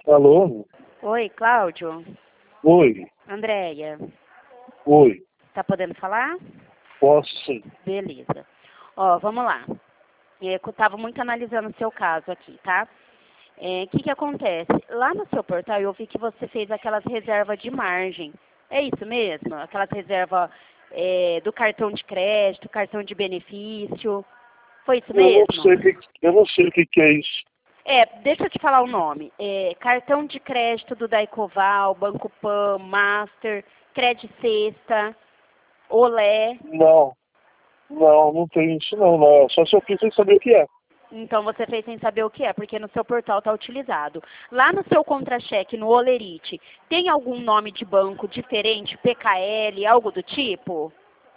Alô? Oi, Cláudio. Oi. Andréia. Oi. Tá podendo falar? Posso sim. Beleza. Ó, vamos lá. Eu tava muito analisando o seu caso aqui, tá? O que acontece? Lá no seu portal eu vi que você fez aquelas reservas de margem. É isso mesmo? Aquelas reservas do cartão de crédito, cartão de benefício. Foi isso mesmo? Eu não sei o que é isso. Deixa eu te falar o nome. Cartão de crédito do Daicoval, Banco Pan, Master, Credit Sexta, Olé. Não tem isso não. Só se eu fiz sem saber o que é. Então você fez sem saber o que é, porque no seu portal está utilizado. Lá no seu contra-cheque, no Olerite, tem algum nome de banco diferente, PKL, algo do tipo?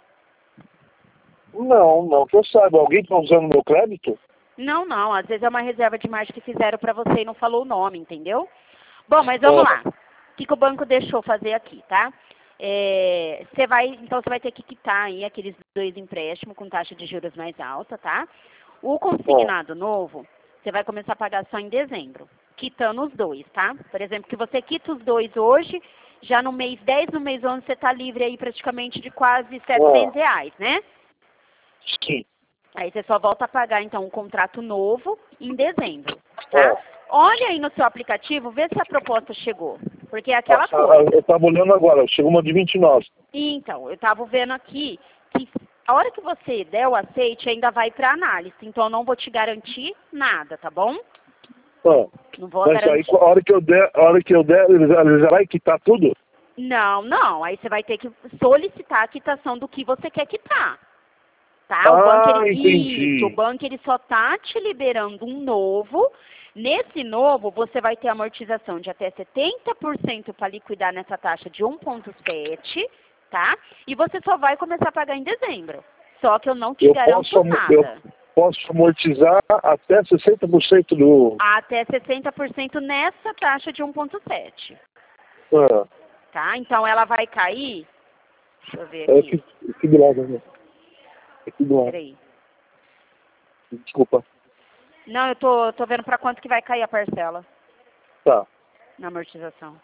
Não, que eu saiba. Alguém está usando meu crédito? Não. Às vezes é uma reserva de margem que fizeram para você e não falou o nome, entendeu? Bom, mas vamos lá. O que o banco deixou fazer aqui, tá? Então você vai ter que quitar aí aqueles 2 empréstimos com taxa de juros mais alta, tá? O consignado novo, você vai começar a pagar só em dezembro, quitando os 2, tá? Por exemplo, que você quita os 2 hoje, já no mês 10, no mês 11, você tá livre aí praticamente de quase R$ 700, né? Sim. Aí você só volta a pagar, então, um contrato novo em dezembro, tá? Olha aí no seu aplicativo, vê se a proposta chegou. Porque é aquela coisa. Eu estava olhando agora, chegou uma de 29. Então, eu estava vendo aqui que a hora que você der o aceite, ainda vai para análise. Então, eu não vou te garantir nada, tá bom? Não vou Mas garantir. aí, a hora que eu der, ele já vai quitar tudo? Não. Aí você vai ter que solicitar a quitação do que você quer quitar. Tá? Entendi. O banco ele só tá te liberando um novo. Nesse novo, você vai ter amortização de até 70% para liquidar nessa taxa de 1,7, tá? E você só vai começar a pagar em dezembro. Só que eu não te garanto nada. Eu posso amortizar até 60% do... Até 60% nessa taxa de 1,7. Tá? Então ela vai cair. Deixa eu ver aqui. Aqui do lado, né? Aqui do lado. Peraí. Desculpa. Não, eu tô vendo para quanto que vai cair a parcela. Tá. Na amortização.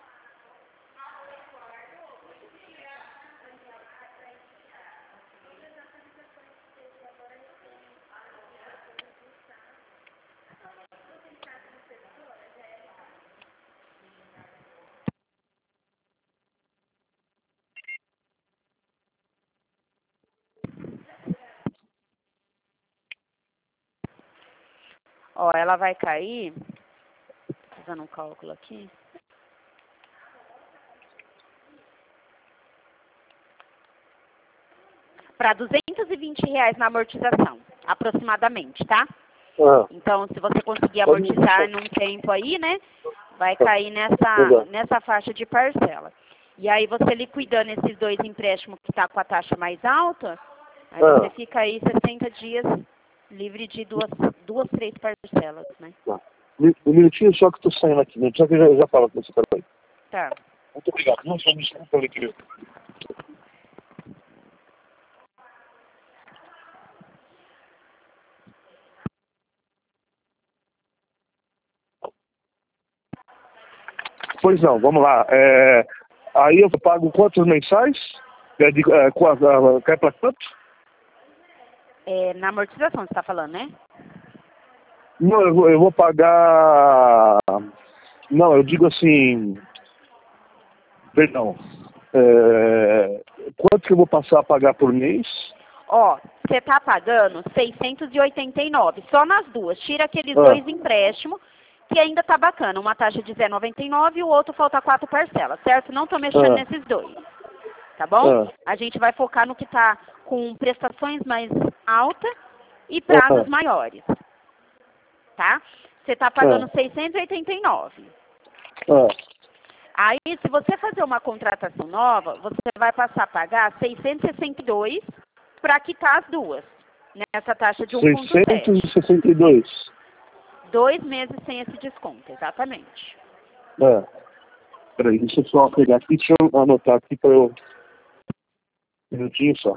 Ó, ela vai cair, fazendo um cálculo aqui. Para R$ 220 na amortização, aproximadamente, tá? Então, se você conseguir amortizar num tempo aí, né, vai cair nessa faixa de parcela. E aí você liquidando esses 2 empréstimos que tá com a taxa mais alta, aí você fica aí 60 dias livre de duas, 3 parcelas, né? Um minutinho só que eu tô saindo aqui, né? Só que eu já falo com você, peraí. Tá. Muito obrigado. Não só desculpa aqui. Pois não, vamos lá. Aí eu pago quantos mensais? Cai para quanto? Na amortização, você tá falando, né? Não, eu vou pagar... Não, eu digo assim... Perdão. Quanto que eu vou passar a pagar por mês? Ó, você tá pagando 689, só nas duas. Tira aqueles 2 empréstimos, que ainda tá bacana. Uma taxa de 0,99 e o outro falta 4 parcelas, certo? Não tô mexendo nesses 2, tá bom? A gente vai focar no que tá com prestações mais altas e prazos maiores, tá? Você tá pagando 689. Aí, se você fazer uma contratação nova, você vai passar a pagar 662 para quitar as duas, nessa taxa de 1,7. 662. 2 meses sem esse desconto, exatamente. Peraí, deixa eu só pegar aqui, deixa eu anotar aqui para eu... Um minutinho só.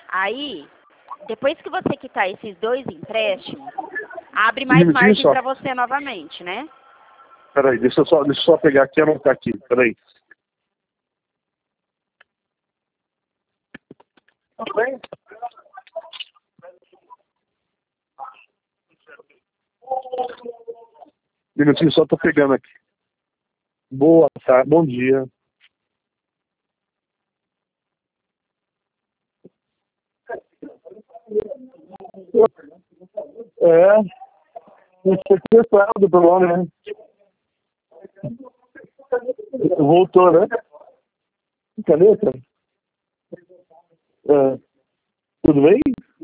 Aí, depois que você quitar esses 2 empréstimos, abre Um mais minutinho margem só. para você novamente, né? Peraí, deixa eu só pegar aqui e anotar aqui. Peraí. Minutinho, só tô pegando aqui. Boa tarde, bom dia. É, sequestrado pelo homem, né? Voltou, né? Caneta? É. Tudo bem?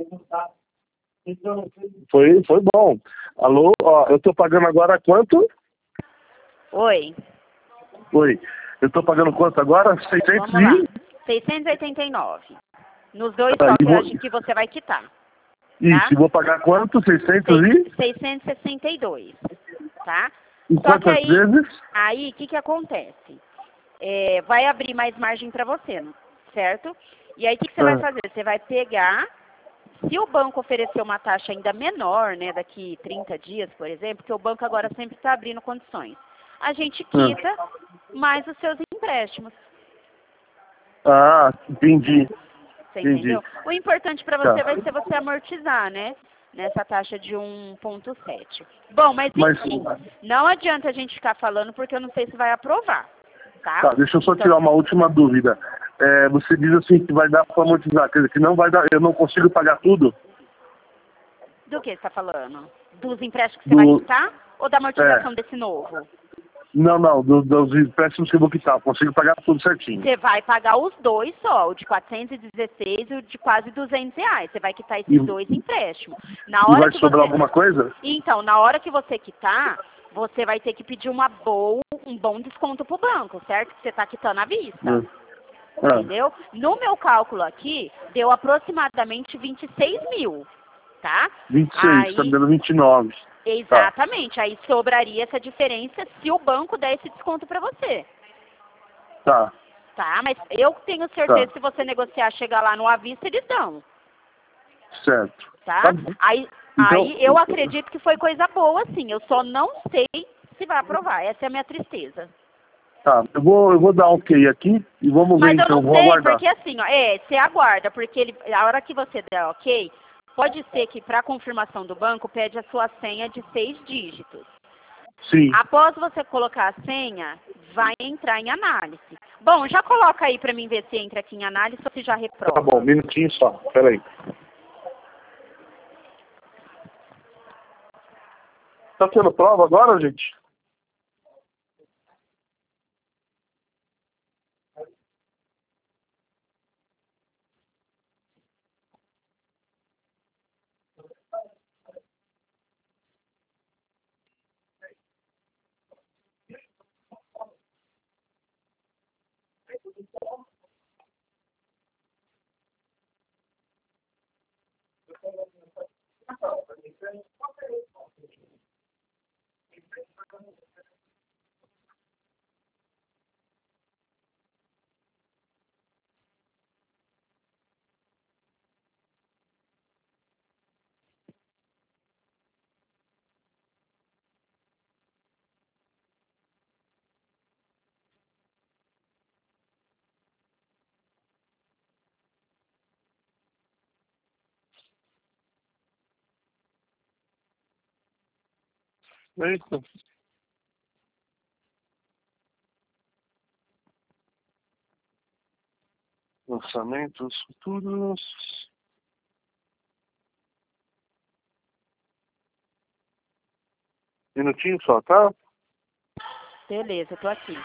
Foi bom. Alô, ó, eu tô pagando agora quanto? Oi, Oi. Eu tô pagando quanto agora? 600 vamos lá. e... 689. Nos 2 Ah, só e que você vai quitar, isso, tá? e vou pagar quanto? 600 e... 662, tá? Em Só que quantas vezes? aí, o que que acontece? Vai abrir mais margem para você, certo? E aí, o que que você vai Ah, fazer? Você vai pegar, se o banco oferecer uma taxa ainda menor, né, daqui 30 dias, por exemplo, porque o banco agora sempre está abrindo condições, a gente quita mais os seus empréstimos, entendi. você Entendi. entendeu? O importante para Tá. você vai ser você amortizar, né? Nessa taxa de 1,7. Bom, mas Mas, enfim, não adianta a gente ficar falando porque eu não sei se vai aprovar, tá? tá, deixa eu só Então, tirar uma última dúvida. Você diz assim que vai dar para amortizar, quer dizer, que não vai dar, eu não consigo pagar tudo? do que você está falando? Dos empréstimos que você vai Do, quitar ou da amortização desse novo? não, dos empréstimos que eu vou quitar, eu consigo pagar tudo certinho. Você vai pagar os 2 só, o de 416 e o de quase R$ 200. Você vai quitar E, esses 2 empréstimos. Na e hora vai que sobrar você... alguma coisa? Então, na hora que você quitar, você vai ter que pedir um bom desconto pro banco, certo? Que você está quitando à vista. Entendeu? No meu cálculo aqui, deu aproximadamente 26 mil, tá? 26, tá me Aí, dando 29. Tá, exatamente, aí sobraria essa diferença se o banco der esse desconto para você, tá, tá? Mas eu tenho certeza tá, que se você negociar, chegar lá no avista, eles dão, certo. tá? Tá bom. Então, Aí eu acredito que foi coisa boa, sim. Eu só não sei se vai aprovar. Essa é a minha tristeza. tá, eu vou dar um ok aqui e vamos ver Mas eu então, não vou sei, aguardar. porque assim, ó, você aguarda, porque a hora que você der ok, pode ser que para confirmação do banco pede a sua senha de 6 dígitos. Sim, Após você colocar a senha, vai entrar em análise. Bom, já coloca aí para mim ver se entra aqui em análise ou se já tá bom, um reprova. minutinho só, peraí. Tá tendo prova agora, gente? Eita. Lançamentos futuros. Minutinho só, tá? Beleza, eu tô aqui.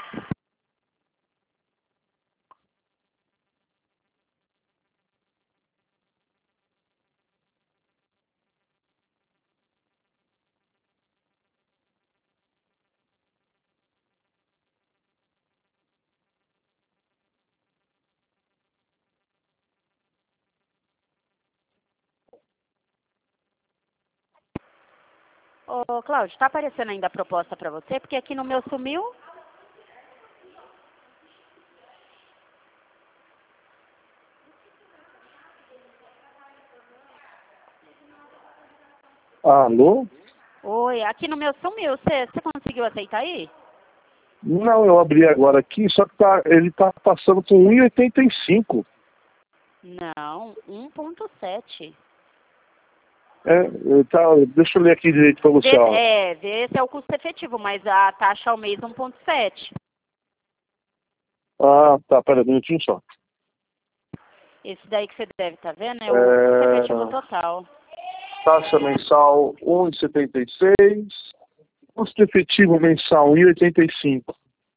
Ô, Cláudio, tá aparecendo ainda a proposta para você? Porque aqui no meu sumiu. Alô? Oi, aqui no meu sumiu. Você conseguiu aceitar aí? Não, eu abri agora aqui, só que ele tá passando com 1,85. Não, 1,7. Deixa eu ler aqui direito para você, ó. Vê se é o custo efetivo, mas a taxa ao mês 1,7. Ah, tá, pera um minutinho só. Esse daí que você deve estar vendo é o custo efetivo total. Taxa mensal 1,76. Custo efetivo mensal 1,85.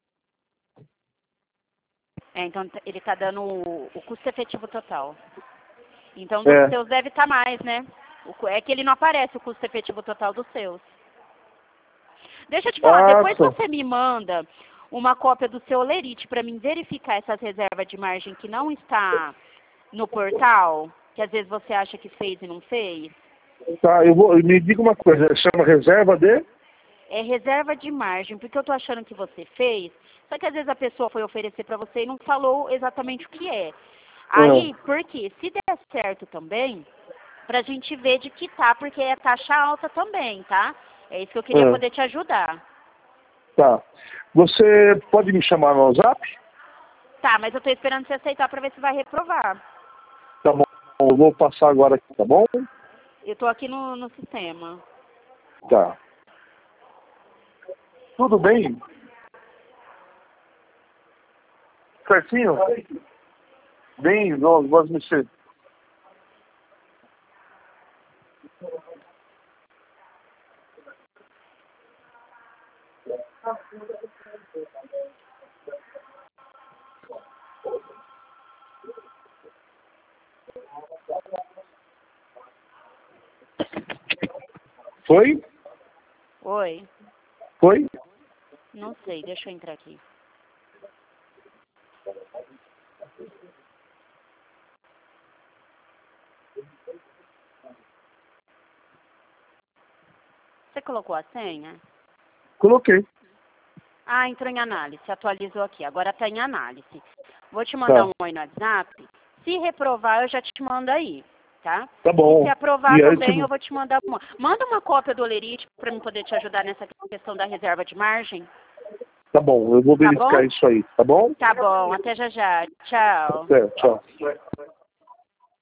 Então ele está dando o custo efetivo total. Então dos seus deve estar mais, né? É que ele não aparece o custo efetivo total dos seus. Deixa eu te falar, depois você me manda uma cópia do seu Olerite para mim verificar essas reservas de margem que não está no portal, que às vezes você acha que fez e não fez. Tá, me diga uma coisa, chama reserva de? É reserva de margem, porque eu tô achando que você fez, só que às vezes a pessoa foi oferecer para você e não falou exatamente o que é. Aí, porque se der certo também, pra gente ver de que tá, porque é taxa alta também, tá? É isso que eu queria poder te ajudar. Tá. Você pode me chamar no WhatsApp? Tá, mas eu tô esperando você aceitar pra ver se vai reprovar. Tá bom, eu vou passar agora aqui, tá bom? Eu tô aqui no sistema. Tá. Tudo bem? Certinho? Bem, vamos mexer. Foi? Oi? Foi? Não sei, deixa eu entrar aqui. Você colocou a senha? Coloquei. Ah, entrou em análise, atualizou aqui. Agora está em análise. Vou te mandar um oi no WhatsApp. Se reprovar, eu já te mando aí, tá? Tá bom. E se aprovar E aí, também, eu vou te mandar uma. Manda uma cópia do Olerite para eu poder te ajudar nessa questão da reserva de margem. Tá bom, eu vou verificar isso aí, tá bom? Tá bom, até já já. Tchau. Até, tchau.